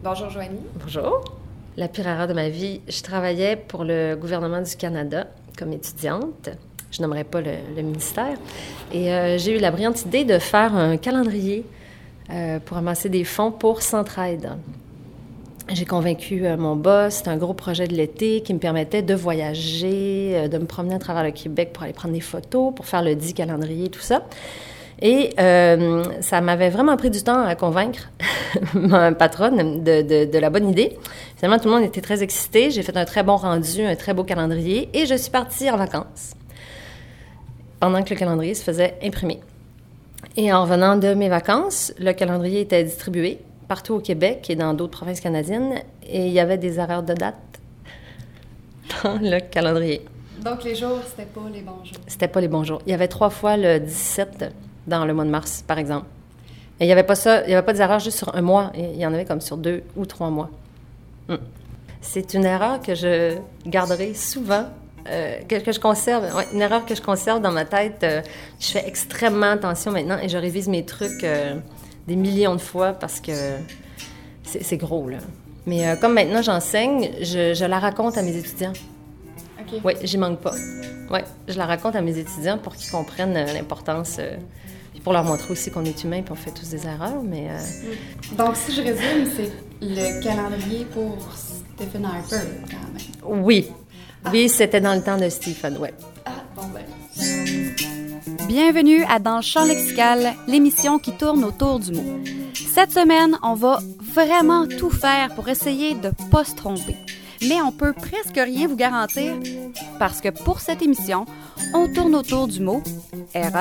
Bonjour Joanie. Bonjour. La pire erreur de ma vie, je travaillais pour le gouvernement du Canada comme étudiante. Je nommerai pas le ministère. Et j'ai eu la brillante idée de faire un calendrier pour amasser des fonds pour Centraide. J'ai convaincu mon boss, c'était un gros projet de l'été qui me permettait de voyager, de me promener à travers le Québec pour aller prendre des photos, pour faire le dit calendrier, tout ça. Et ça m'avait vraiment pris du temps à convaincre ma patronne de la bonne idée. Finalement, tout le monde était très excité. J'ai fait un très bon rendu, un très beau calendrier et je suis partie en vacances pendant que le calendrier se faisait imprimer. Et en revenant de mes vacances, le calendrier était distribué partout au Québec et dans d'autres provinces canadiennes et il y avait des erreurs de date dans le calendrier. Donc, les jours, c'était pas les bons jours. C'était pas les bons jours. Il y avait 3 fois le 17 dans le mois de mars, par exemple. Et il n'y avait pas ça, il n'y avait pas des erreurs juste sur un mois. Il y en avait comme sur 2 ou 3 mois. C'est une erreur que je garderai souvent, que je conserve. Ouais, une erreur que je conserve dans ma tête. Je fais extrêmement attention maintenant et je révise mes trucs des millions de fois parce que c'est gros, là. Mais comme maintenant j'enseigne, je la raconte à mes étudiants. OK. Oui, j'y manque pas. Oui, je la raconte à mes étudiants pour qu'ils comprennent l'importance, puis pour leur montrer aussi qu'on est humain et on fait tous des erreurs, mais... Donc, si je résume, c'est le calendrier pour Stephen Harper, quand même. Oui. Oui, c'était dans le temps de Stephen, oui. Ah, bon ben... Bienvenue à Dans le champ lexical, l'émission qui tourne autour du mot. Cette semaine, on va vraiment tout faire pour essayer de ne pas se tromper. Mais on peut presque rien vous garantir parce que pour cette émission, on tourne autour du mot « erreur ».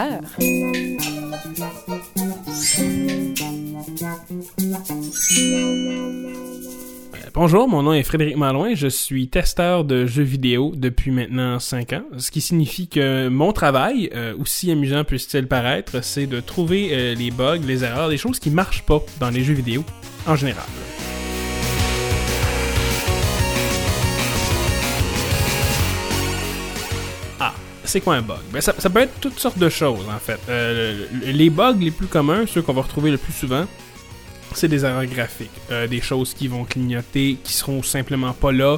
Bonjour, mon nom est Frédéric Malouin, je suis testeur de jeux vidéo depuis maintenant 5 ans, ce qui signifie que mon travail, aussi amusant puisse-t-il paraître, c'est de trouver les bugs, les erreurs, les choses qui marchent pas dans les jeux vidéo en général. C'est quoi un bug? Ben ça peut être toutes sortes de choses, en fait. Les bugs les plus communs, ceux qu'on va retrouver le plus souvent, c'est des erreurs graphiques. Des choses qui vont clignoter, qui seront simplement pas là.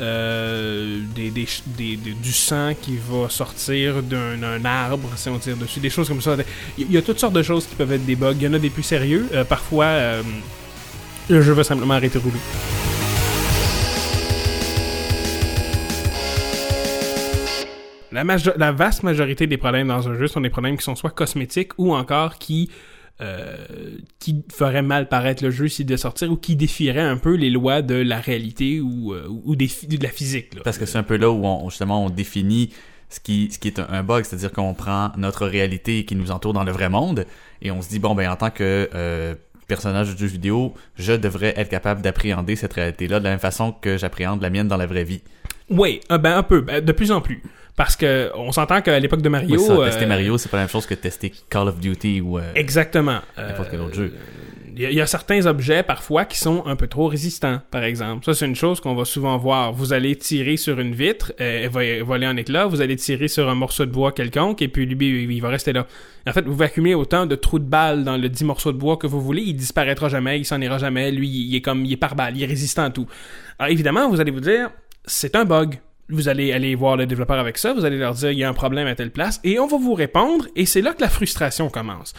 Du sang qui va sortir d'un arbre, si on tire dessus. Des choses comme ça. Il y a toutes sortes de choses qui peuvent être des bugs. Il y en a des plus sérieux. Parfois, le jeu va simplement arrêter de rouler. La vaste majorité des problèmes dans un jeu sont des problèmes qui sont soit cosmétiques ou encore qui feraient mal paraître le jeu s'il devait sortir ou qui défieraient un peu les lois de la réalité ou de la physique. Là. Parce que c'est un peu là où on définit ce qui est un bug, c'est-à-dire qu'on prend notre réalité qui nous entoure dans le vrai monde et on se dit, bon, ben en tant que personnage de jeu vidéo, je devrais être capable d'appréhender cette réalité-là de la même façon que j'appréhende la mienne dans la vraie vie. Oui, un peu, de plus en plus. Parce que on s'entend qu'à l'époque de Mario... Oui, ça, tester Mario, c'est pas la même chose que tester Call of Duty ou exactement. N'importe quel autre jeu. Il y a certains objets, parfois, qui sont un peu trop résistants, par exemple. Ça, c'est une chose qu'on va souvent voir. Vous allez tirer sur une vitre, elle va voler en éclats. Vous allez tirer sur un morceau de bois quelconque, et puis lui, il va rester là. En fait, vous pouvez accumuler autant de trous de balles dans le 10 morceaux de bois que vous voulez. Il disparaîtra jamais, il s'en ira jamais. Lui, il est par balle, il est résistant à tout. Alors, évidemment, vous allez vous dire, c'est un bug. Vous allez aller voir le développeur avec ça, vous allez leur dire il y a un problème à telle place, et on va vous répondre, et c'est là que la frustration commence.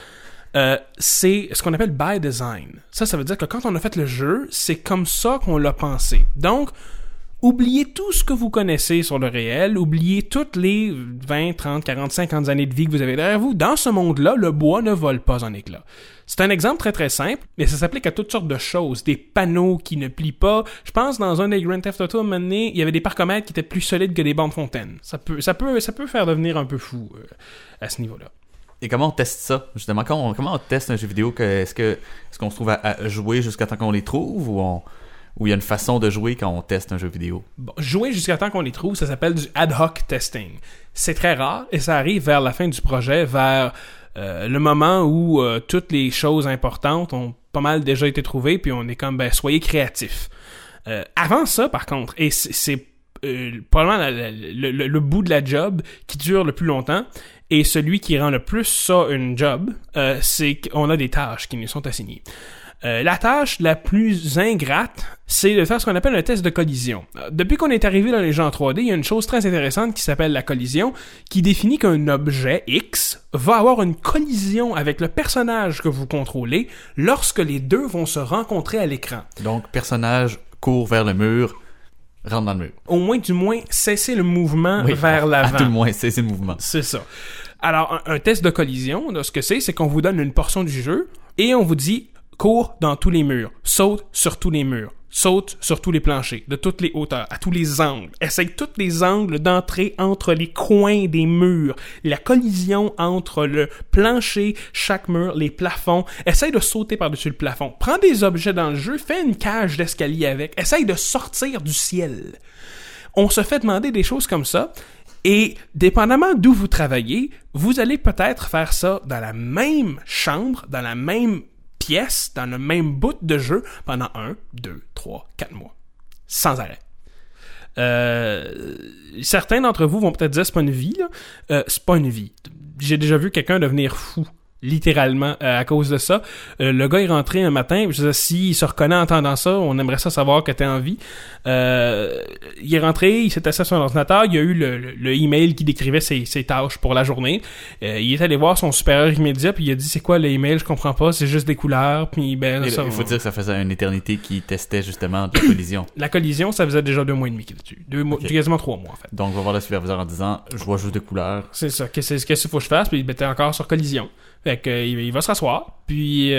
C'est ce qu'on appelle by design. Ça veut dire que quand on a fait le jeu, c'est comme ça qu'on l'a pensé. Donc, oubliez tout ce que vous connaissez sur le réel, oubliez toutes les 20, 30, 40, 50 années de vie que vous avez derrière vous. Dans ce monde-là, le bois ne vole pas en éclats. C'est un exemple très très simple, mais ça s'applique à toutes sortes de choses. Des panneaux qui ne plient pas. Je pense dans un des Grand Theft Auto, à un moment donné, il y avait des parcomètres qui étaient plus solides que des bancs de fontaine. Ça peut faire devenir un peu fou à ce niveau-là. Et comment on teste ça, justement? Comment on teste un jeu vidéo? Est-ce qu'on se trouve à jouer jusqu'à temps qu'on les trouve ou il y a une façon de jouer quand on teste un jeu vidéo? Bon, jouer jusqu'à temps qu'on les trouve, ça s'appelle du ad hoc testing. C'est très rare et ça arrive vers la fin du projet, vers le moment où toutes les choses importantes ont pas mal déjà été trouvées, puis on est comme, soyez créatifs. Avant ça, par contre, et c'est probablement le bout de la job qui dure le plus longtemps, et celui qui rend le plus ça une job, c'est qu'on a des tâches qui nous sont assignées. La tâche la plus ingrate, c'est de faire ce qu'on appelle un test de collision. Depuis qu'on est arrivé dans les jeux en 3D, il y a une chose très intéressante qui s'appelle la collision, qui définit qu'un objet X va avoir une collision avec le personnage que vous contrôlez lorsque les deux vont se rencontrer à l'écran. Donc, personnage court vers le mur, rentre dans le mur. Au moins, du moins, cesser le mouvement vers l'avant. À tout le moins, cesser le mouvement. C'est ça. Alors, un test de collision, là, ce que c'est qu'on vous donne une portion du jeu et on vous dit « cours dans tous les murs, saute sur tous les murs, saute sur tous les planchers, de toutes les hauteurs, à tous les angles. Essaye tous les angles d'entrer entre les coins des murs, la collision entre le plancher, chaque mur, les plafonds. Essaye de sauter par-dessus le plafond. Prends des objets dans le jeu, fais une cage d'escalier avec. Essaye de sortir du ciel. » On se fait demander des choses comme ça. Et dépendamment d'où vous travaillez, vous allez peut-être faire ça dans la même chambre, dans la même pièce, dans le même bout de jeu pendant 1, 2, 3, 4 mois. Sans arrêt. Certains d'entre vous vont peut-être dire c'est pas une vie, là. C'est pas une vie. J'ai déjà vu quelqu'un devenir fou. Littéralement, à cause de ça. Le gars est rentré un matin, je disais, s'il se reconnaît en entendant ça, on aimerait ça savoir que t'es en vie. Il est rentré, il s'est assis sur son ordinateur, il y a eu le email qui décrivait ses tâches pour la journée. Il est allé voir son supérieur immédiat, puis il a dit, c'est quoi le email, je comprends pas, c'est juste des couleurs, puis ben... Il faut dire que ça faisait une éternité qu'il testait justement de la collision. La collision, ça faisait déjà 2 mois et demi qu'il est dessus. Quasiment 3 mois, en fait. Donc, on va voir le superviseur en disant, je vois juste des couleurs. C'est ça, qu'est-ce qu'il faut que je fasse, puis il était encore sur collision. Fait que il va se rasseoir, puis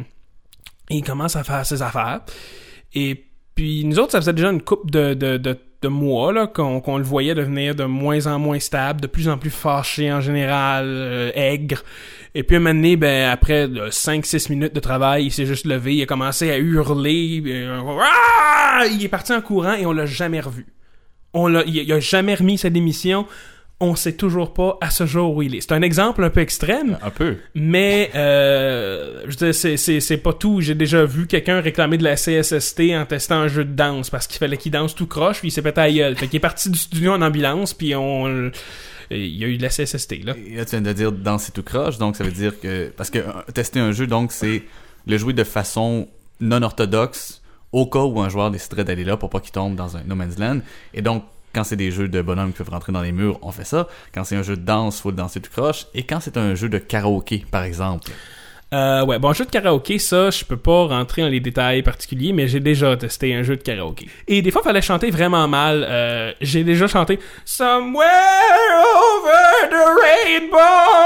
il commence à faire ses affaires. Et puis nous autres, ça faisait déjà une couple de mois là, qu'on le voyait devenir de moins en moins stable, de plus en plus fâché en général, aigre. Et puis un moment donné, ben après 5-6 minutes de travail, il s'est juste levé, il a commencé à hurler. Il est parti en courant et on l'a jamais revu. Il a jamais remis sa démission. On sait toujours pas à ce jour où il est. C'est un exemple un peu extrême. Un peu. Mais, je veux dire, c'est pas tout. J'ai déjà vu quelqu'un réclamer de la CSST en testant un jeu de danse parce qu'il fallait qu'il danse tout croche puis il s'est pété à la gueule. Fait qu'il est parti du studio en ambulance puis il y a eu de la CSST, là. Et là, tu viens de dire danser tout croche, donc ça veut dire que... Parce que tester un jeu, donc, c'est le jouer de façon non orthodoxe au cas où un joueur déciderait d'aller là pour pas qu'il tombe dans un no man's land. Et donc, quand c'est des jeux de bonhommes qui peuvent rentrer dans les murs, on fait ça. Quand c'est un jeu de danse, faut le danser tout croche. Et quand c'est un jeu de karaoké, par exemple. Ouais, bon, un jeu de karaoké, ça, je peux pas rentrer dans les détails particuliers, mais j'ai déjà testé un jeu de karaoké. Et des fois, il fallait chanter vraiment mal. J'ai déjà chanté « Somewhere over the rainbow »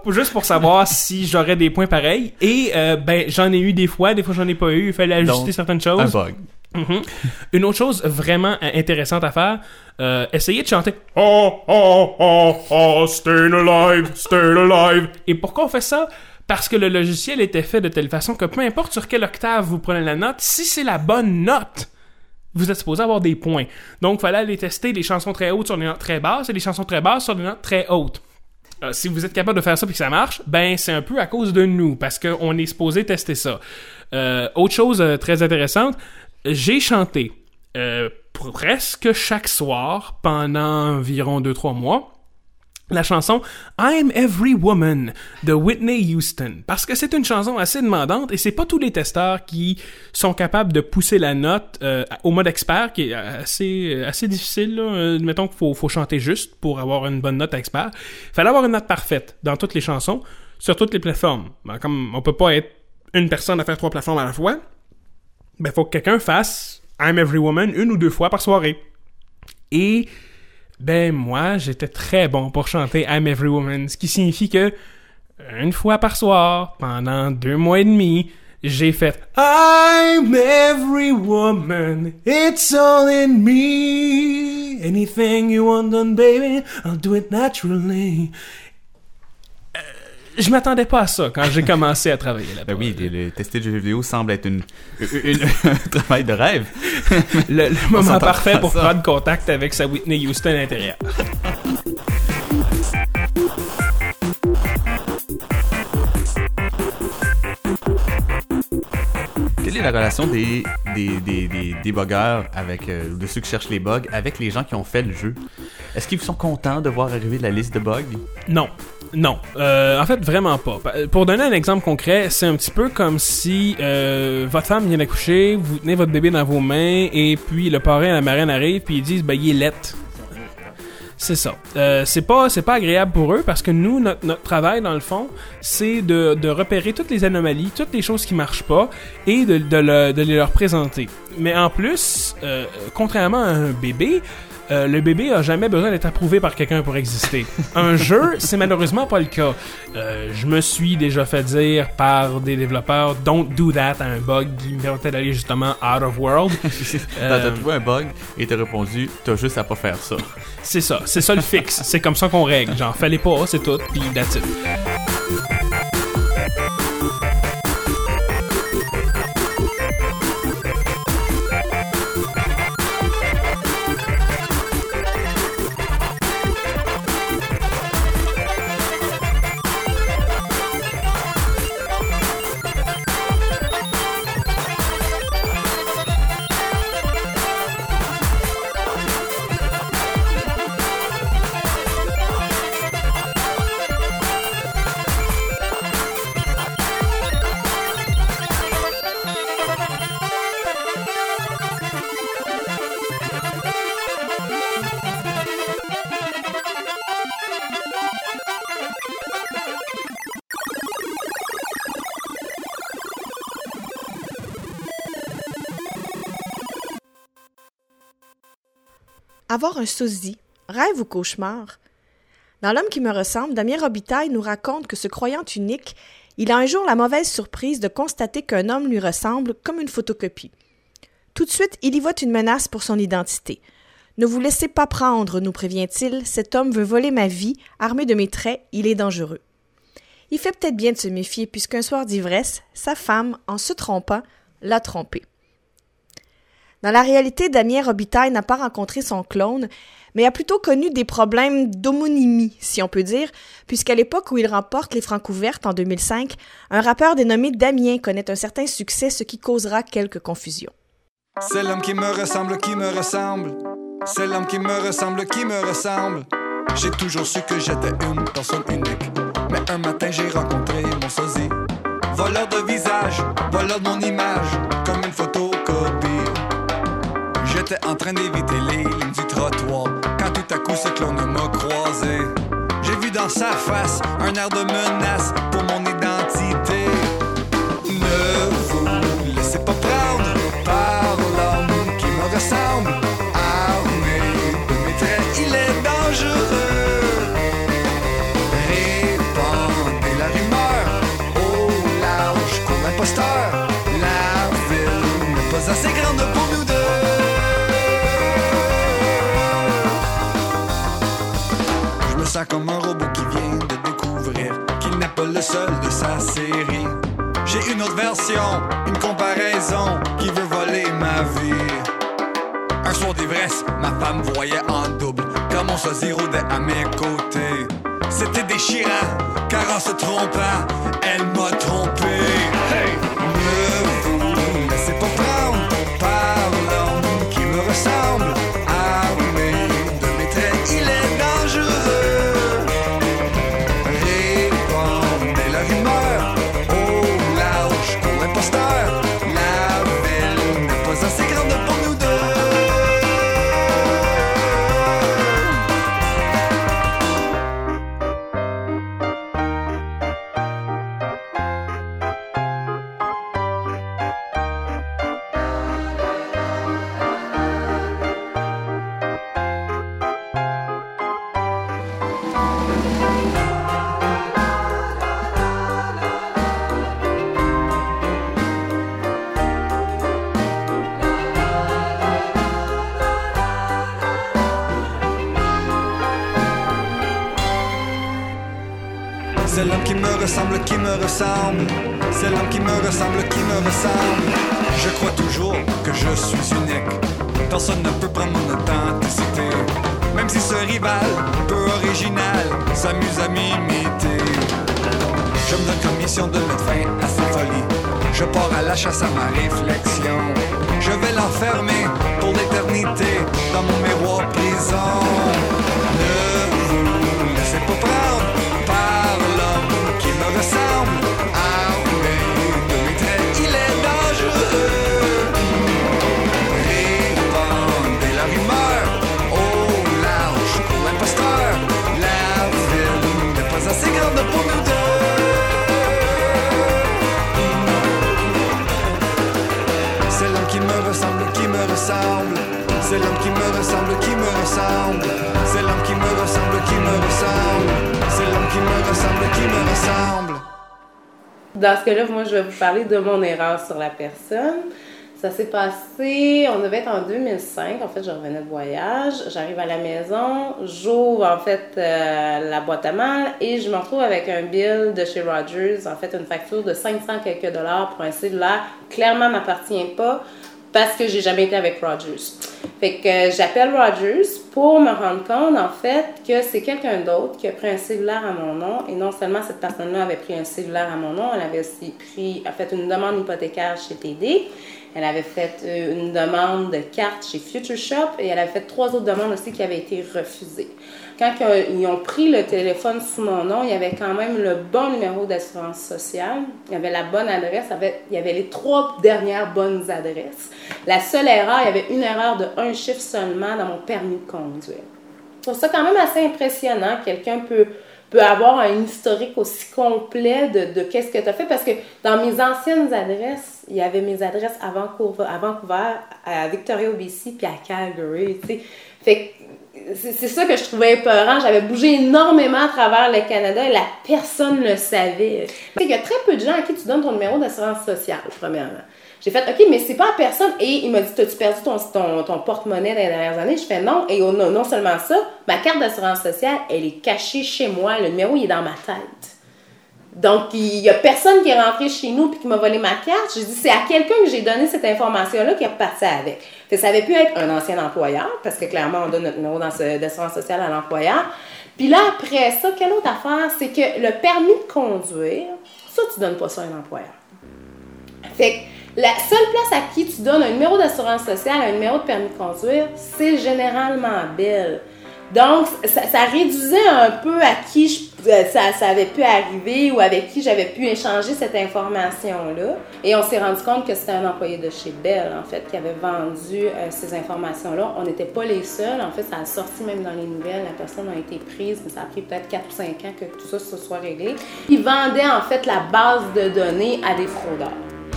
juste pour savoir si j'aurais des points pareils. Et, ben, j'en ai eu des fois j'en ai pas eu. Il fallait ajuster donc, certaines choses. Un bug. Mm-hmm. Une autre chose vraiment intéressante à faire, essayez de chanter « Oh, oh, oh, oh, staying alive, staying alive ». Et pourquoi on fait ça? Parce que le logiciel était fait de telle façon que peu importe sur quelle octave vous prenez la note, si c'est la bonne note, vous êtes supposé avoir des points. Donc, il fallait aller tester des chansons très hautes sur des notes très basses et des chansons très basses sur des notes très hautes. Si vous êtes capable de faire ça et que ça marche, ben c'est un peu à cause de nous, parce qu'on est supposé tester ça. Autre chose très intéressante, j'ai chanté presque chaque soir pendant environ 2-3 mois la chanson I'm Every Woman de Whitney Houston, parce que c'est une chanson assez demandante et c'est pas tous les testeurs qui sont capables de pousser la note au mode expert, qui est assez difficile là. Mettons qu'il faut chanter juste pour avoir une bonne note expert. Il fallait avoir une note parfaite dans toutes les chansons sur toutes les plateformes. Ben, comme on peut pas être une personne à faire 3 plateformes à la fois, ben faut que quelqu'un fasse I'm Every Woman 1 ou 2 fois par soirée. Et ben moi, j'étais très bon pour chanter I'm Every Woman, ce qui signifie que 1 fois par soir, pendant 2 mois et demi, j'ai fait I'm every woman, it's all in me. Anything you want done, baby, I'll do it naturally. Je m'attendais pas à ça quand j'ai commencé à travailler là-bas. Ben oui, le tester de jeux vidéo semble être un travail de rêve. Le moment parfait pour prendre contact avec sa Whitney Houston à l'intérieur. Quelle est la relation des buggers avec, de ceux qui cherchent les bugs avec les gens qui ont fait le jeu? Est-ce qu'ils sont contents de voir arriver la liste de bugs? Non. Non. En fait, vraiment pas. Pour donner un exemple concret, c'est un petit peu comme si votre femme vient d'accoucher, vous tenez votre bébé dans vos mains, et puis le parrain et la marraine arrivent, puis ils disent, ben, il est laid. C'est ça. C'est pas agréable pour eux parce que nous, notre travail, dans le fond, c'est de repérer toutes les anomalies, toutes les choses qui marchent pas et de les leur présenter. Mais en plus, contrairement à un bébé, le bébé a jamais besoin d'être approuvé par quelqu'un pour exister. Un jeu, c'est malheureusement pas le cas. Je me suis déjà fait dire par des développeurs « Don't do that » à un bug qui me permettait d'aller justement out of world. T'as trouvé un bug et t'as répondu « T'as juste à pas faire ça ». C'est ça le fixe. C'est comme ça qu'on règle. Genre, fallait pas, c'est tout, puis that's it. Avoir un sosie, rêve ou cauchemar? Dans L'homme qui me ressemble, Damien Robitaille nous raconte que se croyant unique, il a un jour la mauvaise surprise de constater qu'un homme lui ressemble comme une photocopie. Tout de suite, il y voit une menace pour son identité. « Ne vous laissez pas prendre, nous prévient-il, cet homme veut voler ma vie, armé de mes traits, il est dangereux. » Il fait peut-être bien de se méfier puisqu'un soir d'ivresse, sa femme, en se trompant, l'a trompé. Dans la réalité, Damien Robitaille n'a pas rencontré son clone, mais a plutôt connu des problèmes d'homonymie, si on peut dire, puisqu'à l'époque où il remporte les Francouvertes en 2005, un rappeur dénommé Damien connaît un certain succès, ce qui causera quelques confusions. C'est l'homme qui me ressemble, qui me ressemble. C'est l'homme qui me ressemble, qui me ressemble. J'ai toujours su que j'étais une personne unique. Mais un matin, j'ai rencontré mon sosie. Voleur de visage, voleur de mon image, comme une photocopie. J'étais en train d'éviter les lignes du trottoir quand tout à coup ce clone m'a croisé. J'ai vu dans sa face un air de menace pour mon identité. Ne vous laissez pas prendre par l'homme qui me ressemble. Armé de mes traits, il est dangereux. Répandez la rumeur au large comme imposteur. La ville n'est pas assez grande pour nous deux. Je me sens comme un robot qui vient de découvrir qu'il n'est pas le seul de sa série. J'ai une autre version, une comparaison qui veut voler ma vie. Un soir d'ivresse, ma femme voyait en double quand mon sosie rôdait à mes côtés. C'était déchirant, car en se trompant, elle m'a trompé. Hey! Ne vous laissez pas prendre par l'homme qui me ressemble. Armé de mes traits, il est dangereux. C'est l'homme qui me ressemble, qui me ressemble. C'est l'homme qui me ressemble, qui me ressemble. Je crois toujours que je suis unique. Personne ne peut prendre mon authenticité. Même si ce rival, peu original, s'amuse à m'imiter. Je me donne comme mission de mettre fin à cette folie. Je pars à la chasse à ma réflexion. Je vais l'enfermer pour l'éternité dans mon miroir prison. Ne vous laissez pas prendre par l'homme qui me ressemble, qui me ressemble. C'est l'homme qui me ressemble, qui me ressemble. C'est l'homme qui me ressemble, qui me ressemble. C'est l'homme qui me ressemble, qui me ressemble. Dans ce cas-là, moi, je vais vous parler de mon erreur sur la personne. Ça s'est passé, on devait être en 2005. En fait, je revenais de voyage. J'arrive à la maison, j'ouvre en fait la boîte à mal et je me retrouve avec un bill de chez Rogers, en fait une facture de 500 quelques dollars pour un cellulaire. Clairement, m'appartient pas parce que j'ai jamais été avec Rogers. Fait que j'appelle Rogers pour me rendre compte, en fait, que c'est quelqu'un d'autre qui a pris un cellulaire à mon nom. Et non seulement cette personne-là avait pris un cellulaire à mon nom, elle avait aussi fait une demande hypothécaire chez TD. Elle avait fait une demande de carte chez Future Shop et elle avait fait 3 autres demandes aussi qui avaient été refusées. Quand ils ont pris le téléphone sous mon nom, il y avait quand même le bon numéro d'assurance sociale, il y avait la bonne adresse, il y avait les 3 dernières bonnes adresses. La seule erreur, il y avait une erreur de 1 chiffre seulement dans mon permis de conduire. Je trouve ça quand même assez impressionnant. Quelqu'un peut avoir un historique aussi complet de qu'est-ce que tu as fait. Parce que dans mes anciennes adresses, il y avait mes adresses à Vancouver, à Victoria, BC, puis à Calgary, tu sais. Fait que c'est ça que je trouvais épeurant. J'avais bougé énormément à travers le Canada et la personne le savait. Il y a très peu de gens à qui tu donnes ton numéro d'assurance sociale, premièrement. J'ai fait, OK, mais c'est pas à personne. Et il m'a dit, t'as-tu perdu ton porte-monnaie dans les dernières années? Je fais non. Et non seulement ça, ma carte d'assurance sociale, elle est cachée chez moi. Le numéro, il est dans ma tête. Donc, il y a personne qui est rentré chez nous et qui m'a volé ma carte. J'ai dit, c'est à quelqu'un que j'ai donné cette information-là qui est reparti avec. Fait que ça avait pu être un ancien employeur, parce que clairement, on donne notre numéro d'assurance sociale à l'employeur. Puis là, après ça, quelle autre affaire? C'est que le permis de conduire, ça, tu donnes pas ça à un employeur. Fait que la seule place à qui tu donnes un numéro d'assurance sociale, un numéro de permis de conduire, c'est généralement Bell. Donc, ça réduisait un peu à qui ça avait pu arriver ou avec qui j'avais pu échanger cette information-là. Et on s'est rendu compte que c'était un employé de chez Bell, en fait, qui avait vendu ces informations-là. On n'était pas les seuls. En fait, ça a sorti même dans les nouvelles. La personne a été prise, mais ça a pris peut-être 4 ou 5 ans que tout ça se soit réglé. Ils vendaient, en fait, la base de données à des fraudeurs.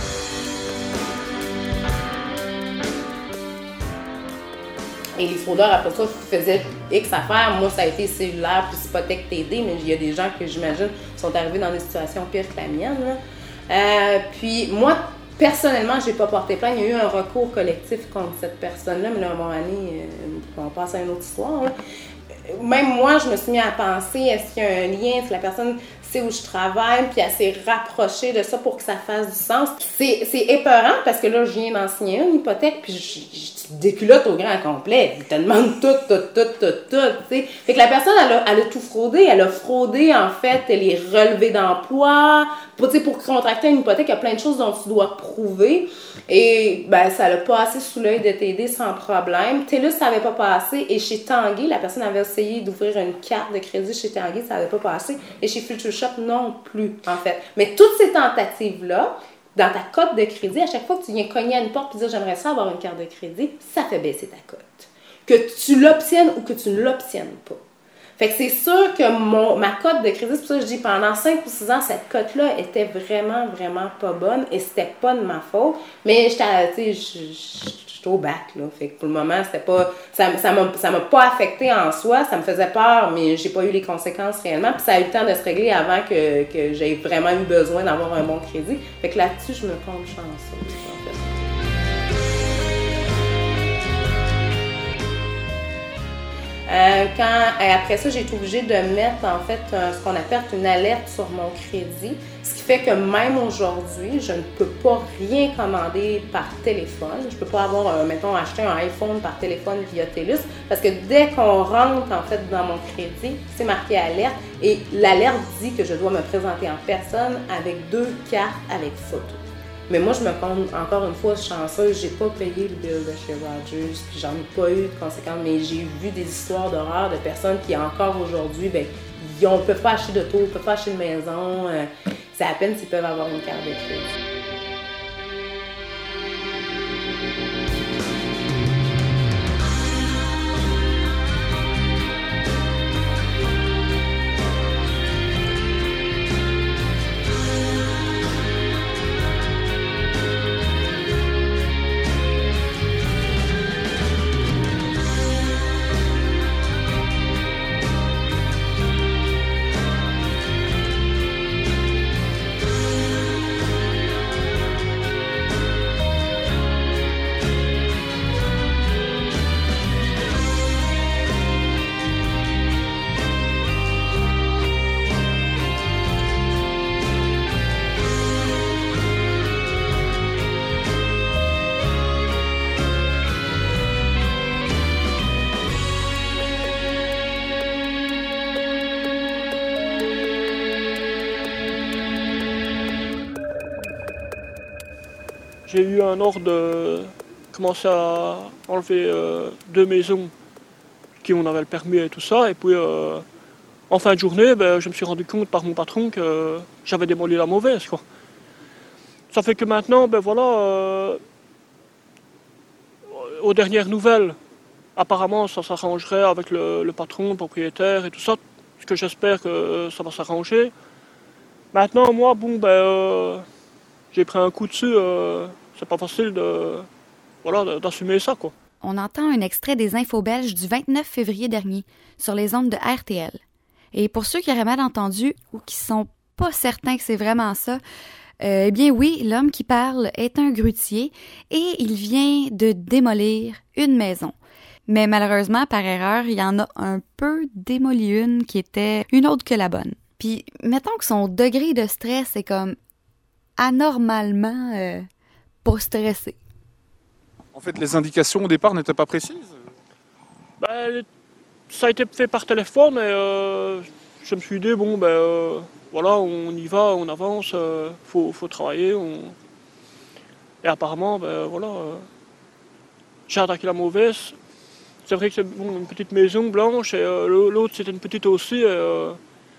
Et les fraudeurs, après ça, faisaient X affaires. Moi, ça a été cellulaire puis hypothèque TD, mais il y a des gens que j'imagine sont arrivés dans des situations pires que la mienne. Puis moi, personnellement, j'ai pas porté plainte. Il y a eu un recours collectif contre cette personne-là, mais là, à un moment donné, on passe à une autre histoire. Là. Même moi, je me suis mis à penser, est-ce qu'il y a un lien, si la personne sait où je travaille, puis elle s'est rapprochée de ça pour que ça fasse du sens. C'est épeurant, parce que là, je viens d'en signer une hypothèque, puis je déculotte au grand complet. Il te demande tout, tu sais. Fait que la personne, elle a tout fraudé. Elle a fraudé, en fait, les relevés d'emploi. Pour contracter une hypothèque, il y a plein de choses dont tu dois prouver. Et ben, ça l'a passé sous l'œil de TD sans problème. TELUS, ça n'avait pas passé. Et chez Tanguay, la personne avait essayé d'ouvrir une carte de crédit chez Tanguay, ça n'avait pas passé. Et chez Future Shop, non plus, en fait. Mais toutes ces tentatives-là, dans ta cote de crédit, à chaque fois que tu viens cogner à une porte et dire « j'aimerais ça avoir une carte de crédit », ça fait baisser ta cote. Que tu l'obtiennes ou que tu ne l'obtiennes pas. Fait que c'est sûr que ma cote de crédit, c'est pour ça que je dis pendant 5 ou 6 ans, cette cote-là était vraiment, vraiment pas bonne et c'était pas de ma faute. Mais j'étais au bac, là. Fait que pour le moment, c'était pas. Ça m'a pas affecté en soi, ça me faisait peur, mais j'ai pas eu les conséquences réellement. Puis ça a eu le temps de se régler avant que j'aie vraiment eu besoin d'avoir un bon crédit. Fait que là-dessus, je me compte chanceuse, en fait. Après ça, j'ai été obligée de mettre en fait ce qu'on appelle une alerte sur mon crédit, ce qui fait que même aujourd'hui, je ne peux pas rien commander par téléphone. Je ne peux pas avoir, acheter un iPhone par téléphone via TELUS, parce que dès qu'on rentre en fait dans mon crédit, c'est marqué alerte et l'alerte dit que je dois me présenter en personne avec 2 cartes avec photo. Mais moi, je me compte encore une fois chanceuse, j'ai pas payé le bill de chez Rogers, puis j'en ai pas eu de conséquences, mais j'ai vu des histoires d'horreur de personnes qui encore aujourd'hui, ils ne peuvent pas acheter d'auto, ils ne peuvent pas acheter de maison, c'est à peine s'ils peuvent avoir une carte de crédit. j'ai eu un ordre de commencer à enlever 2 maisons qui on avait le permis et tout ça. Et puis en fin de journée, je me suis rendu compte par mon patron que j'avais démoli la mauvaise, quoi. Ça fait que maintenant, aux dernières nouvelles, apparemment ça s'arrangerait avec le patron, le propriétaire et tout ça. Parce que j'espère que ça va s'arranger. Maintenant, moi, j'ai pris un coup dessus. C'est pas facile d'assumer ça, quoi. On entend un extrait des infos belges du 29 février dernier sur les ondes de RTL. Et pour ceux qui auraient mal entendu ou qui sont pas certains que c'est vraiment ça, eh bien oui, l'homme qui parle est un grutier et il vient de démolir une maison. Mais malheureusement, par erreur, il y en a un peu démoli une qui était une autre que la bonne. Puis, mettons que son degré de stress est comme anormalement pas stressé. En fait, les indications au départ n'étaient pas précises? Ça a été fait par téléphone et je me suis dit, on y va, on avance, faut travailler. Et apparemment, j'ai attaqué la mauvaise. C'est vrai que c'est une petite maison blanche et l'autre c'était une petite aussi. Il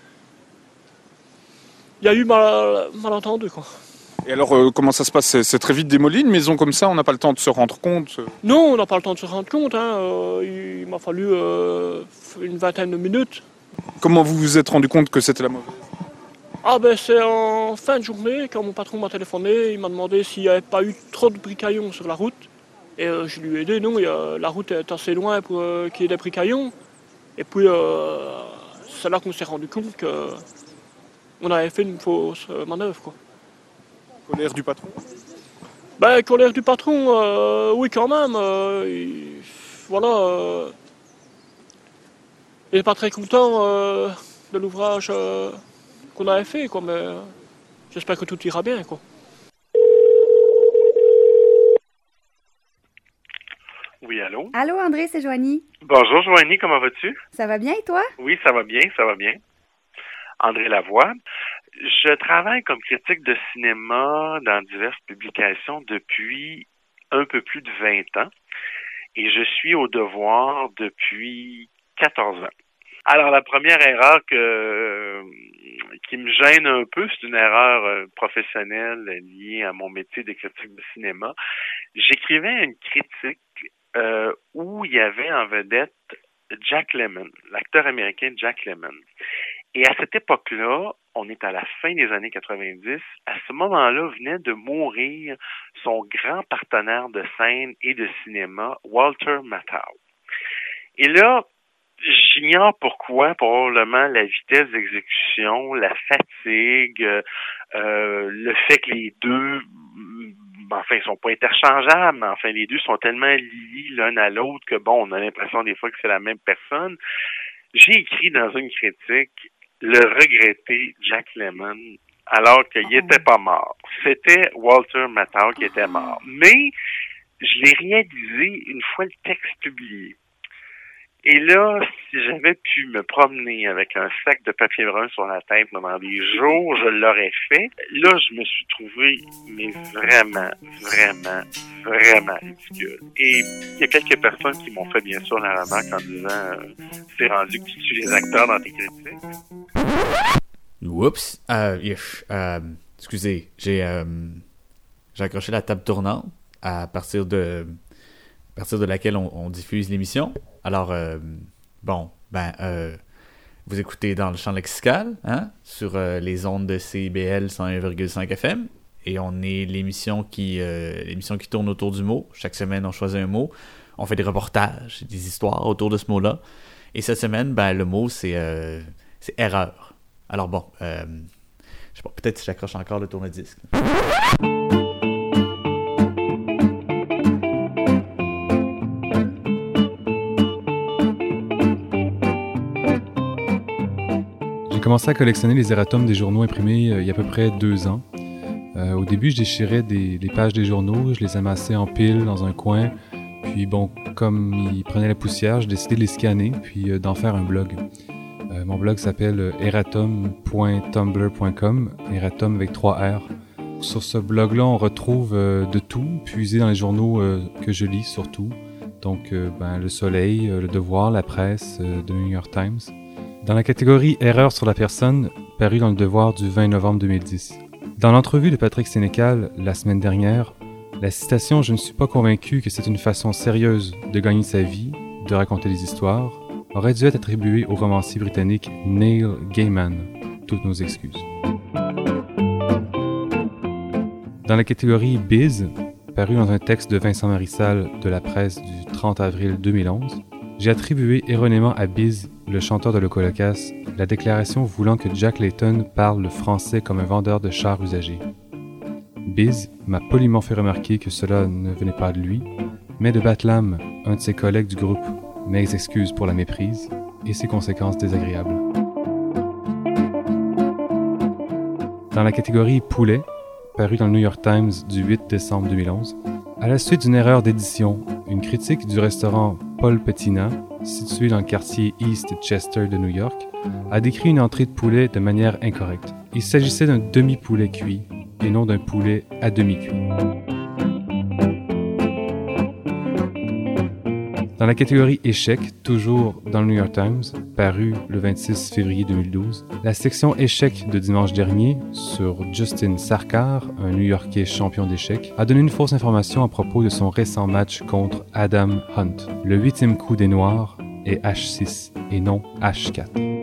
y a eu malentendu, quoi. Et alors, comment ça se passe? C'est très vite démoli, une maison comme ça, on n'a pas le temps de se rendre compte? Non, on n'a pas le temps de se rendre compte. Il m'a fallu une vingtaine de minutes. Comment vous vous êtes rendu compte que c'était la mauvaise? C'est en fin de journée, quand mon patron m'a téléphoné, il m'a demandé s'il n'y avait pas eu trop de bricaillons sur la route. Et je lui ai dit, non, la route est assez loin pour qu'il y ait des bricaillons. Et puis, c'est là qu'on s'est rendu compte qu'on avait fait une fausse manœuvre, quoi. Colère du patron? Colère du patron, oui, quand même. Il n'est pas très content de l'ouvrage qu'on avait fait, quoi, mais j'espère que tout ira bien, quoi. Oui, allô? Allô, André, c'est Joanie. Bonjour, Joanie, comment vas-tu? Ça va bien, et toi? Oui, ça va bien, ça va bien. André Lavoie. Je travaille comme critique de cinéma dans diverses publications depuis un peu plus de 20 ans et je suis au Devoir depuis 14 ans. Alors, la première erreur qui me gêne un peu, c'est une erreur professionnelle liée à mon métier de critique de cinéma. J'écrivais une critique où il y avait en vedette Jack Lemmon, l'acteur américain Jack Lemmon. Et à cette époque-là, on est à la fin des années 90, à ce moment-là venait de mourir son grand partenaire de scène et de cinéma, Walter Matthau. Et là, j'ignore pourquoi, probablement la vitesse d'exécution, la fatigue, le fait que les deux, ils sont pas interchangeables, mais les deux sont tellement liés l'un à l'autre que on a l'impression des fois que c'est la même personne. J'ai écrit dans une critique le regretté Jack Lemmon alors qu'il était pas mort. C'était Walter Matthau qui était mort. Mais je l'ai réalisé une fois le texte publié. Et là, si j'avais pu me promener avec un sac de papier brun sur la tête pendant des jours, je l'aurais fait. Là, je me suis trouvé, mais vraiment, vraiment, vraiment ridicule. Et il y a quelques personnes qui m'ont fait bien sûr la remarque en disant c'est rendu que tu tues les acteurs dans tes critiques. Oups. Excusez, j'ai accroché la table tournante à partir de laquelle on diffuse l'émission. Alors, vous écoutez Dans le champ lexical, sur les ondes de CIBL 101,5 FM, et on est l'émission qui tourne autour du mot. Chaque semaine, on choisit un mot, on fait des reportages, des histoires autour de ce mot-là. Et cette semaine, le mot, c'est erreur. Alors je sais pas, peut-être si j'accroche encore le tourne-disque. J'ai commencé à collectionner les erratums des journaux imprimés il y a à peu près 2 ans. Au début, je déchirais les pages des journaux, je les amassais en piles dans un coin. Puis comme ils prenaient la poussière, j'ai décidé de les scanner puis d'en faire un blog. Mon blog s'appelle erratum.tumblr.com, erratum avec 3 R. Sur ce blog-là, on retrouve de tout, puisé dans les journaux que je lis surtout. Donc, Le Soleil, Le Devoir, La Presse, The New York Times. Dans la catégorie « Erreurs sur la personne », paru dans Le Devoir du 20 novembre 2010. Dans l'entrevue de Patrick Sénécal, la semaine dernière, la citation « Je ne suis pas convaincu que c'est une façon sérieuse de gagner sa vie, de raconter des histoires » aurait dû être attribuée au romancier britannique Neil Gaiman. Toutes nos excuses. Dans la catégorie « Biz », paru dans un texte de Vincent Marissal de La Presse du 30 avril 2011, j'ai attribué erronément à Biz, le chanteur de Locolocasse, la déclaration voulant que Jack Layton parle le français comme un vendeur de chars usagés. Biz m'a poliment fait remarquer que cela ne venait pas de lui, mais de Batlam, un de ses collègues du groupe. Mes excuses pour la méprise et ses conséquences désagréables. Dans la catégorie Poulet, paru dans le New York Times du 8 décembre 2011, à la suite d'une erreur d'édition, une critique du restaurant Paul Petina, situé dans le quartier East Chester de New York, a décrit une entrée de poulet de manière incorrecte. Il s'agissait d'un demi-poulet cuit et non d'un poulet à demi-cuit. Dans la catégorie Échec, toujours dans le New York Times, paru le 26 février 2012, la section Échec de dimanche dernier, sur Justin Sarkar, un New-Yorkais champion d'échecs, a donné une fausse information à propos de son récent match contre Adam Hunt. Le 8e coup des Noirs est H6 et non H4.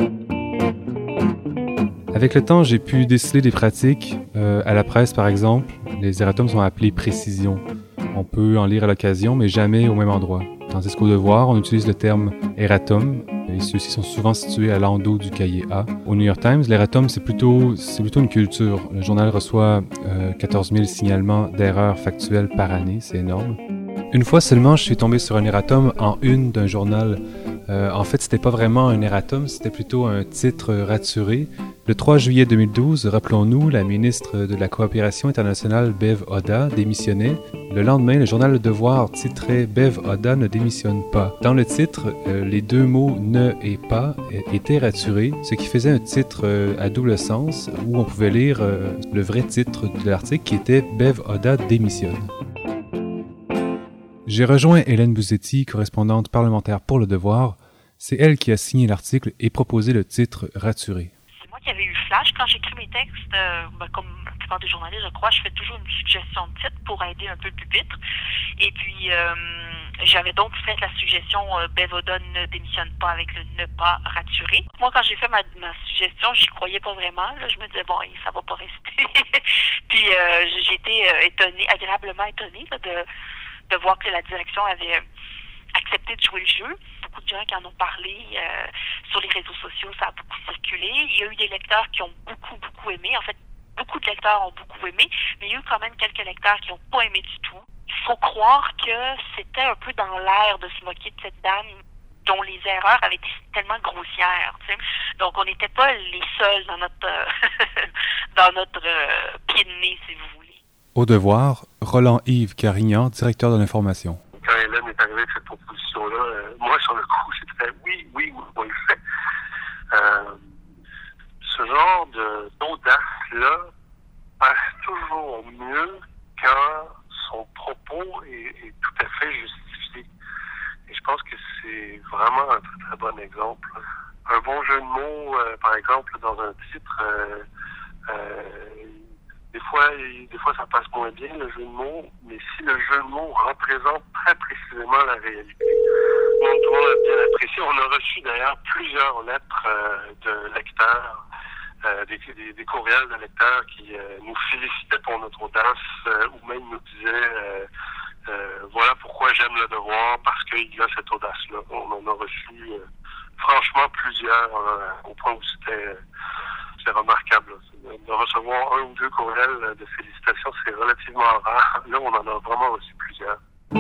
Avec le temps, j'ai pu déceler des pratiques. À la presse, par exemple, les erratums sont appelés précision. On peut en lire à l'occasion, mais jamais au même endroit. Tandis qu'au devoir, on utilise le terme erratum, et ceux-ci sont souvent situés à l'endos du cahier A. Au New York Times, l'erratum, c'est plutôt une culture. Le journal reçoit 14 000 signalements d'erreurs factuelles par année, c'est énorme. Une fois seulement, je suis tombé sur un erratum en une d'un journal. En fait, c'était pas vraiment un erratum, c'était plutôt un titre raturé. Le 3 juillet 2012, rappelons-nous, la ministre de la Coopération internationale Bev Oda démissionnait. Le lendemain, le journal Le Devoir titrait « Bev Oda ne démissionne pas ». Dans le titre, les deux mots « ne » et « pas » étaient raturés, ce qui faisait un titre à double sens où on pouvait lire le vrai titre de l'article qui était « Bev Oda démissionne ». J'ai rejoint Hélène Buzzetti, correspondante parlementaire pour Le Devoir. C'est elle qui a signé l'article et proposé le titre raturé. C'est moi qui avais eu le flash. Quand j'écris mes textes, comme la plupart des journalistes, je crois, je fais toujours une suggestion de titre pour aider un peu le pupitre. Et puis, j'avais donc fait la suggestion Bev Oda ne démissionne pas avec le ne pas raturé. Moi, quand j'ai fait ma suggestion, j'y croyais pas vraiment. Là, je me disais, bon, ça va pas rester. Puis, j'ai été agréablement étonnée de voir que la direction avait accepté de jouer le jeu. Beaucoup de gens qui en ont parlé sur les réseaux sociaux, ça a beaucoup circulé. Il y a eu des lecteurs qui ont beaucoup aimé. En fait, beaucoup de lecteurs ont beaucoup aimé, mais il y a eu quand même quelques lecteurs qui n'ont pas aimé du tout. Il faut croire que c'était un peu dans l'air de se moquer de cette dame dont les erreurs avaient été tellement grossières. Tu sais. Donc, on n'était pas les seuls dans notre pied de nez, si vous voulez. Au Devoir, Roland-Yves Carignan, directeur de l'information. Quand Hélène est arrivée avec cette proposition-là, moi, sur le coup, j'ai fait oui, on le fait. Ce genre d'audace-là passe toujours mieux quand son propos est tout à fait justifié. Et je pense que c'est vraiment un très, très bon exemple. Un bon jeu de mots, par exemple, dans un titre... Des fois, ça passe moins bien, le jeu de mots, mais si le jeu de mots représente très précisément la réalité, tout le monde a bien apprécié. On a reçu d'ailleurs plusieurs lettres de lecteurs, des courriels de lecteurs qui nous félicitaient pour notre audace, ou même nous disaient voilà pourquoi j'aime Le Devoir, parce qu'il y a cette audace-là. On en a reçu franchement plusieurs, au point où c'était remarquable. De recevoir un ou deux courriels de félicitations, c'est relativement rare. Là, on en a vraiment reçu plusieurs.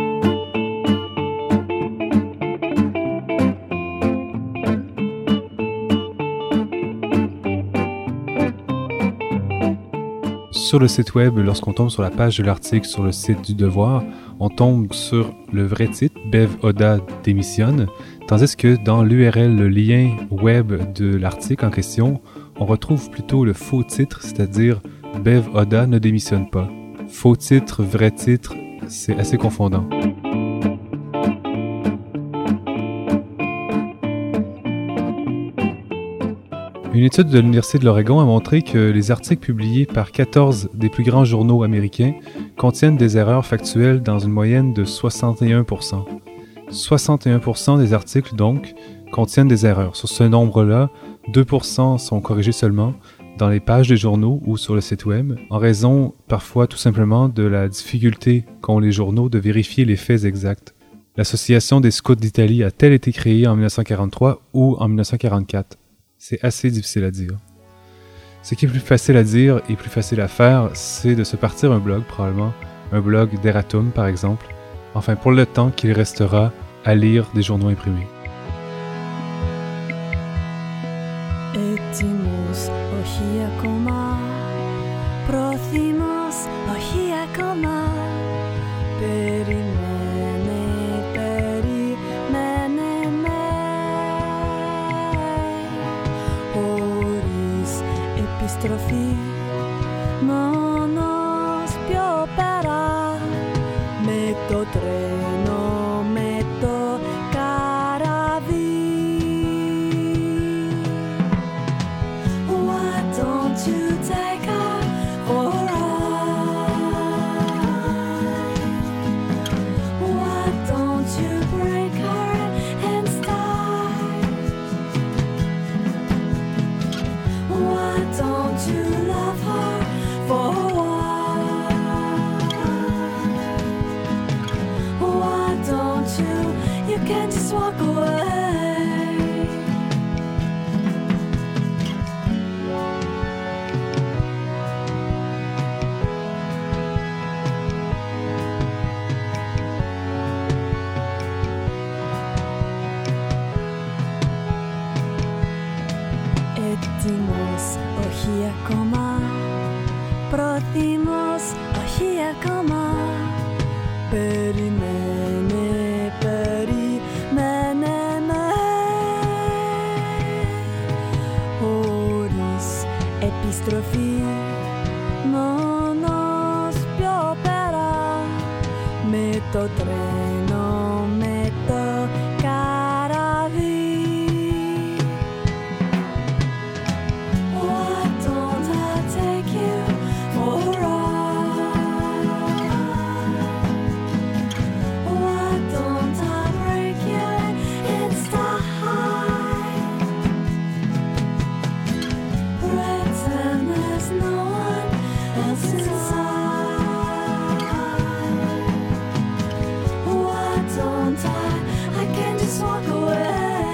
Sur le site web, lorsqu'on tombe sur la page de l'article sur le site du Devoir, on tombe sur le vrai titre, Bev Oda démissionne, tandis que dans l'URL, le lien web de l'article en question, on retrouve plutôt le faux titre, c'est-à-dire Bev Oda ne démissionne pas. Faux titre, vrai titre, c'est assez confondant. Une étude de l'Université de l'Oregon a montré que les articles publiés par 14 des plus grands journaux américains contiennent des erreurs factuelles dans une moyenne de 61%. 61% des articles, donc, contiennent des erreurs. Sur ce nombre-là, 2% sont corrigés seulement dans les pages des journaux ou sur le site web, en raison parfois tout simplement de la difficulté qu'ont les journaux de vérifier les faits exacts. L'Association des Scouts d'Italie a-t-elle été créée en 1943 ou en 1944? C'est assez difficile à dire. Ce qui est plus facile à dire et plus facile à faire, c'est de se partir un blog, probablement un blog d'Eratum par exemple, enfin pour le temps qu'il restera à lire des journaux imprimés. Έτοιμος, όχι ακόμα, πρόθυμος, όχι ακόμα, περιμένε, περιμένε με, χωρίς επιστροφή, μόνος πιο πέρα, με το τρένο, με το καράβι. Why don't you take her for a ride? Why don't you break her and start? Why don't you love her for a while? Why don't you can't just walk away. Έτοιμος, όχι ακόμα, πρόθυμος, όχι ακόμα, περιμένε, περιμένε με, χωρίς επιστροφή, μόνος πιο πέρα, με το τρένο, με το καράβι. Why don't I take you for a ride? Why don't I break you and start? Pretend there's no one else inside. Why don't I can't just walk away.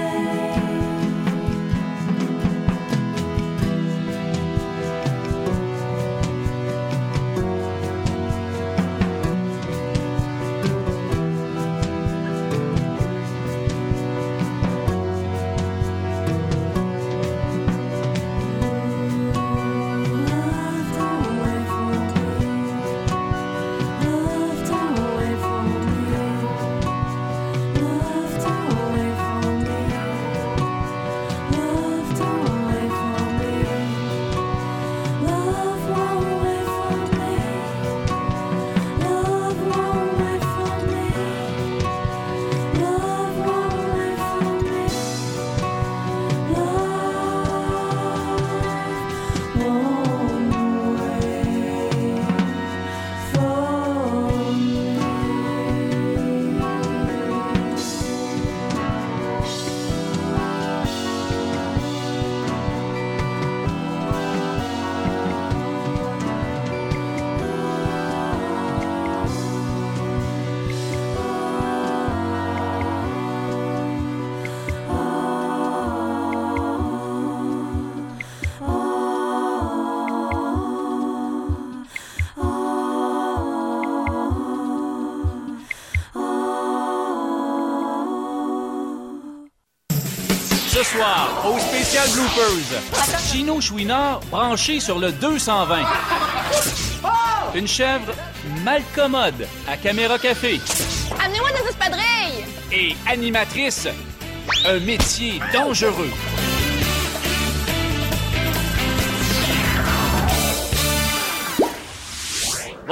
Ce soir, au spécial Bloopers, Gino Chouinard branché sur le 220. Une chèvre malcommode à Caméra Café. Amenez-moi des espadrilles! Et animatrice, un métier dangereux.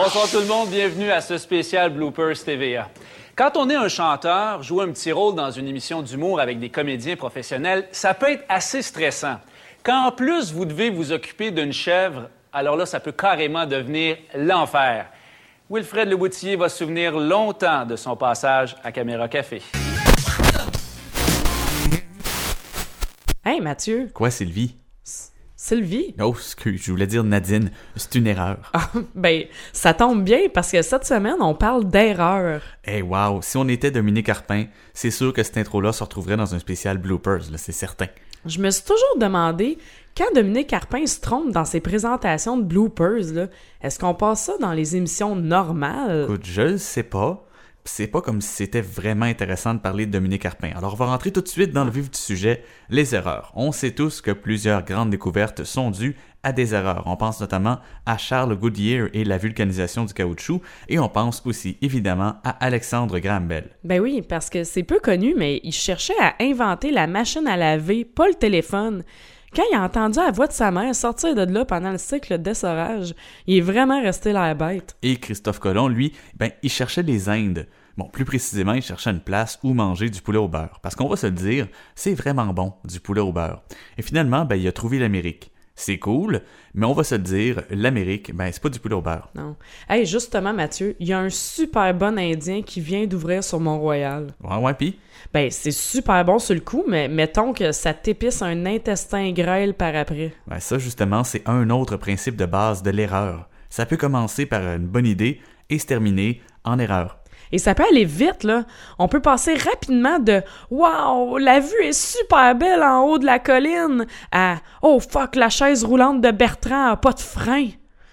Bonsoir tout le monde, bienvenue à ce spécial Bloopers TVA. Quand on est un chanteur, jouer un petit rôle dans une émission d'humour avec des comédiens professionnels, ça peut être assez stressant. Quand en plus vous devez vous occuper d'une chèvre, alors là, ça peut carrément devenir l'enfer. Wilfred Leboutillier va se souvenir longtemps de son passage à Caméra Café. Hey Mathieu. Quoi, Sylvie? Sylvie? Oh, excuse, je voulais dire Nadine. C'est une erreur. Ah, ben, ça tombe bien parce que cette semaine, on parle d'erreur. Hey, wow, si on était Dominique Carpin, c'est sûr que cette intro-là se retrouverait dans un spécial bloopers, là, c'est certain. Je me suis toujours demandé, quand Dominique Carpin se trompe dans ses présentations de bloopers, là, est-ce qu'on passe ça dans les émissions normales? Écoute, je le sais pas. C'est pas comme si c'était vraiment intéressant de parler de Dominique Carpin. Alors, on va rentrer tout de suite dans le vif du sujet, les erreurs. On sait tous que plusieurs grandes découvertes sont dues à des erreurs. On pense notamment à Charles Goodyear et la vulcanisation du caoutchouc, et on pense aussi, évidemment, à Alexandre Graham Bell. Ben oui, parce que c'est peu connu, mais il cherchait à inventer la machine à laver, pas le téléphone. Quand il a entendu la voix de sa mère sortir de là pendant le cycle d'essorage, il est vraiment resté l'air bête. Et Christophe Colomb, lui, il cherchait les Indes. Bon, plus précisément, il cherchait une place où manger du poulet au beurre. Parce qu'on va se le dire, c'est vraiment bon, du poulet au beurre. Et finalement, il a trouvé l'Amérique. C'est cool, mais on va se le dire, l'Amérique, c'est pas du poulet au beurre. Non. Hey, justement, Mathieu, il y a un super bon Indien qui vient d'ouvrir sur Mont-Royal. Ouais, pis? C'est super bon sur le coup, mais mettons que ça t'épice un intestin grêle par après. Ça, justement, c'est un autre principe de base de l'erreur. Ça peut commencer par une bonne idée et se terminer en erreur. Et ça peut aller vite, là. On peut passer rapidement de « Wow, la vue est super belle en haut de la colline » à « Oh fuck, la chaise roulante de Bertrand a pas de frein ».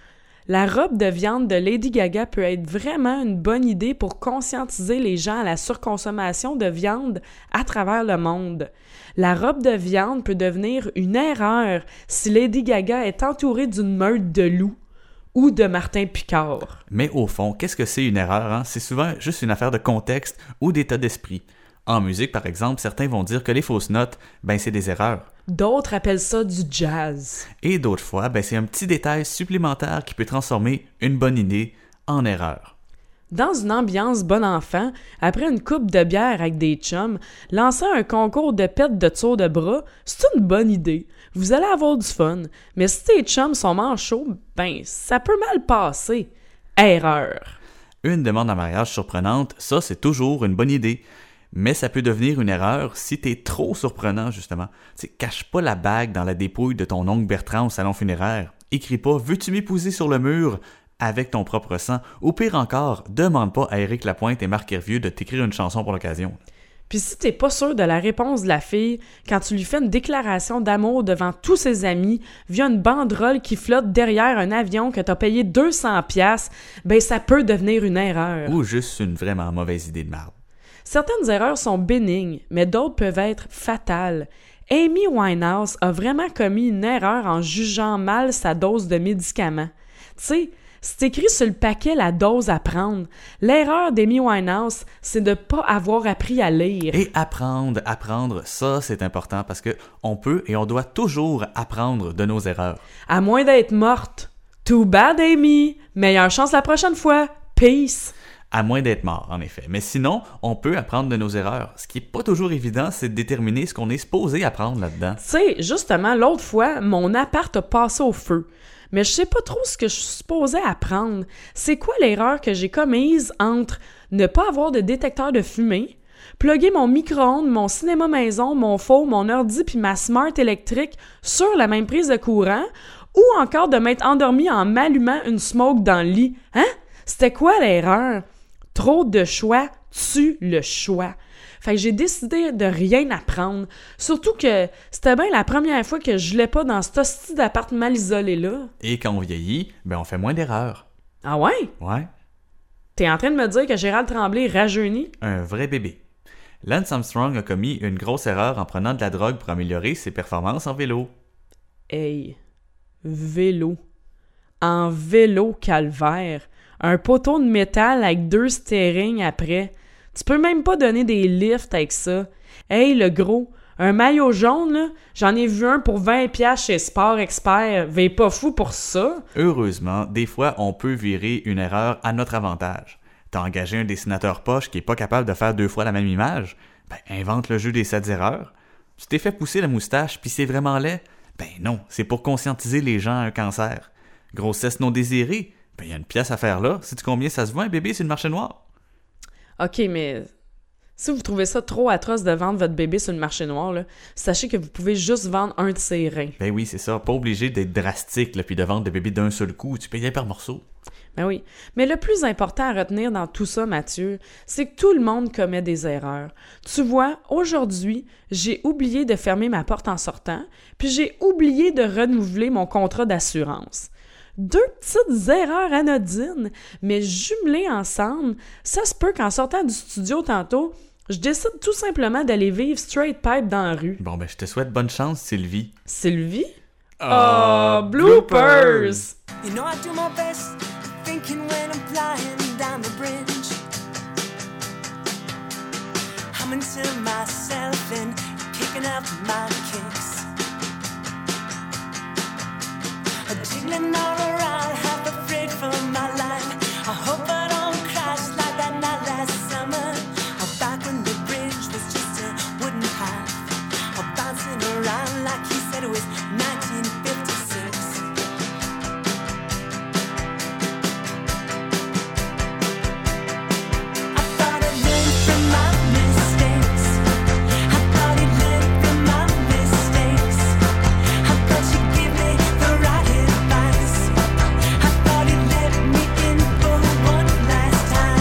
La robe de viande de Lady Gaga peut être vraiment une bonne idée pour conscientiser les gens à la surconsommation de viande à travers le monde. La robe de viande peut devenir une erreur si Lady Gaga est entourée d'une meute de loups ou de Martin Picard. Mais au fond, qu'est-ce que c'est une erreur, hein? C'est souvent juste une affaire de contexte ou d'état d'esprit. En musique, par exemple, certains vont dire que les fausses notes, c'est des erreurs. D'autres appellent ça du jazz. Et d'autres fois, c'est un petit détail supplémentaire qui peut transformer une bonne idée en erreur. Dans une ambiance bon enfant, après une coupe de bière avec des chums, lancer un concours de pète de tour de bras, c'est une bonne idée. Vous allez avoir du fun, mais si tes chums sont manchots, ça peut mal passer. Erreur. Une demande en mariage surprenante, ça c'est toujours une bonne idée. Mais ça peut devenir une erreur si t'es trop surprenant, justement. Cache pas la bague dans la dépouille de ton oncle Bertrand au salon funéraire. Écris pas « Veux-tu m'épouser sur le mur ?» avec ton propre sang. Ou pire encore, demande pas à Éric Lapointe et Marc Hervieux de t'écrire une chanson pour l'occasion. Puis si t'es pas sûr de la réponse de la fille, quand tu lui fais une déclaration d'amour devant tous ses amis, via une banderole qui flotte derrière un avion que t'as payé 200$, ça peut devenir une erreur. Ou juste une vraiment mauvaise idée de merde. Certaines erreurs sont bénignes, mais d'autres peuvent être fatales. Amy Winehouse a vraiment commis une erreur en jugeant mal sa dose de médicaments. Tu sais, c'est écrit sur le paquet la dose à prendre. L'erreur d'Amy Winehouse, c'est de pas avoir appris à lire. Et apprendre, ça c'est important parce que on peut et on doit toujours apprendre de nos erreurs. À moins d'être morte. Too bad, Amy. Meilleure chance la prochaine fois. Peace. À moins d'être mort, en effet. Mais sinon, on peut apprendre de nos erreurs. Ce qui est pas toujours évident, c'est de déterminer ce qu'on est supposé apprendre là-dedans. Tu sais, justement, l'autre fois, mon appart a passé au feu. Mais je sais pas trop ce que je suis supposée apprendre. C'est quoi l'erreur que j'ai commise entre ne pas avoir de détecteur de fumée, plugger mon micro-ondes, mon cinéma maison, mon faux, mon ordi puis ma smart électrique sur la même prise de courant, ou encore de m'être endormi en m'allumant une smoke dans le lit? Hein? C'était quoi l'erreur? Trop de choix tue le choix. Fait que j'ai décidé de rien apprendre. Surtout que c'était bien la première fois que je l'ai pas dans cet hostie d'appart mal isolé-là. Et quand on vieillit, on fait moins d'erreurs. Ah ouais? Ouais. T'es en train de me dire que Gérald Tremblay rajeunit? Un vrai bébé. Lance Armstrong a commis une grosse erreur en prenant de la drogue pour améliorer ses performances en vélo. Hey, vélo. En vélo calvaire. Un poteau de métal avec 2 steerings après. Tu peux même pas donner des lifts avec ça. Hey, le gros, Un maillot jaune, là, j'en ai vu un pour 20$ chez Sport Expert. Veille pas fou pour ça. Heureusement, des fois, on peut virer une erreur à notre avantage. T'as engagé un dessinateur poche qui est pas capable de faire 2 fois la même image? Ben, invente le jeu des 7 erreurs. Tu t'es fait pousser la moustache puis c'est vraiment laid? Ben non, c'est pour conscientiser les gens à un cancer. Grossesse non désirée? Ben, y a une pièce à faire là. Sais-tu combien ça se vend un bébé sur le marché noir? OK, mais si vous trouvez ça trop atroce de vendre votre bébé sur le marché noir, là, sachez que vous pouvez juste vendre un de ses reins. Ben oui, c'est ça. Pas obligé d'être drastique là, puis de vendre le bébé d'un seul coup. Tu payes par morceaux. Ben oui. Mais le plus important à retenir dans tout ça, Mathieu, c'est que tout le monde commet des erreurs. Tu vois, aujourd'hui, j'ai oublié de fermer ma porte en sortant, puis j'ai oublié de renouveler mon contrat d'assurance. 2 petites erreurs anodines, mais jumelées ensemble, ça se peut qu'en sortant du studio tantôt, je décide tout simplement d'aller vivre straight pipe dans la rue. Bon, ben je te souhaite bonne chance, Sylvie. Sylvie? Bloopers! You know I do my best thinking when I'm flying down the bridge. Humming to myself and kicking up my kicks. Jiggling all around, half afraid for my life. I hope I don't crash like that night last summer. Back when the bridge was just a wooden path. Bouncing around like he said it was 1956. I thought I'd learned from my mistakes. I thought I'd learned from my mistakes. I thought you'd give me the right advice. I thought he'd let me in for one last time.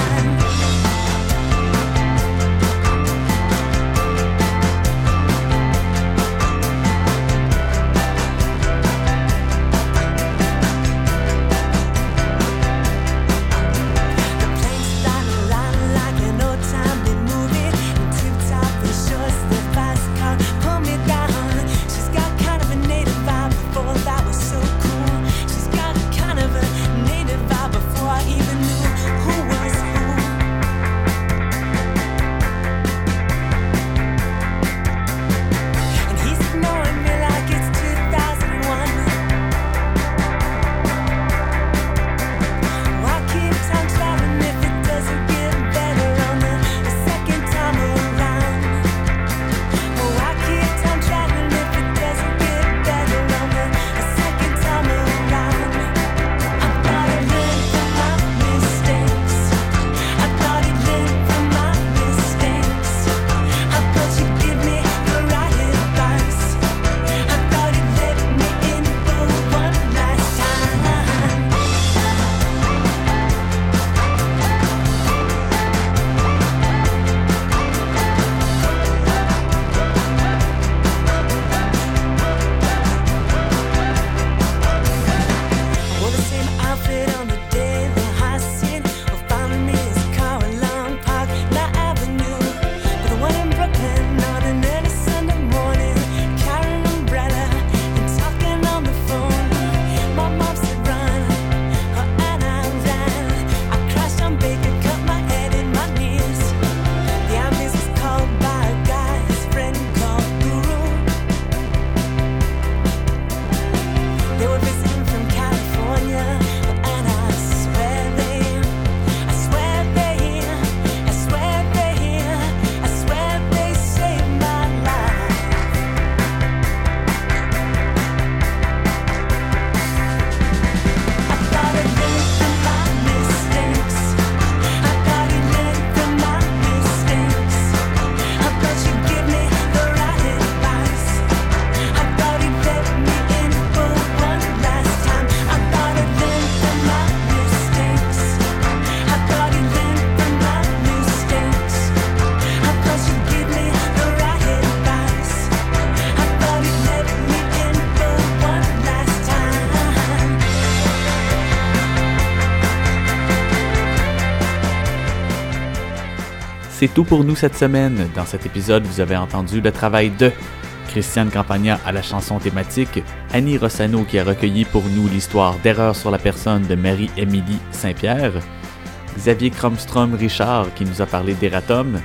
C'est tout pour nous cette semaine. Dans cet épisode, vous avez entendu le travail de Christiane Campagna à la chanson thématique, Annie Rossano qui a recueilli pour nous l'histoire d'Erreur sur la personne de Marie-Émilie Saint-Pierre, Xavier Kromstrom-Richard qui nous a parlé d'Eratom,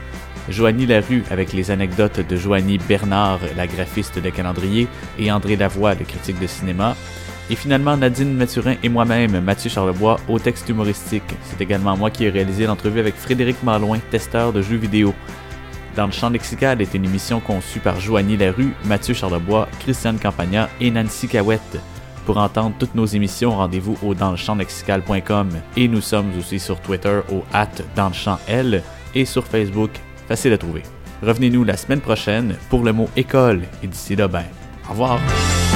Joanie Larue avec les anecdotes de Joanie Bernard, la graphiste de calendrier, et André Lavoie, le critique de cinéma. Et finalement, Nadine Mathurin et moi-même, Mathieu Charlebois, au texte humoristique. C'est également moi qui ai réalisé l'entrevue avec Frédéric Malouin, testeur de jeux vidéo. Dans le champ lexical est une émission conçue par Joanie Larue, Mathieu Charlebois, Christiane Campagna et Nancy Cahouette. Pour entendre toutes nos émissions, rendez-vous au danslechamplexical.com. Et nous sommes aussi sur Twitter au @danslechampl et sur Facebook. Facile à trouver. Revenez-nous la semaine prochaine pour le mot école. Et d'ici là, au revoir.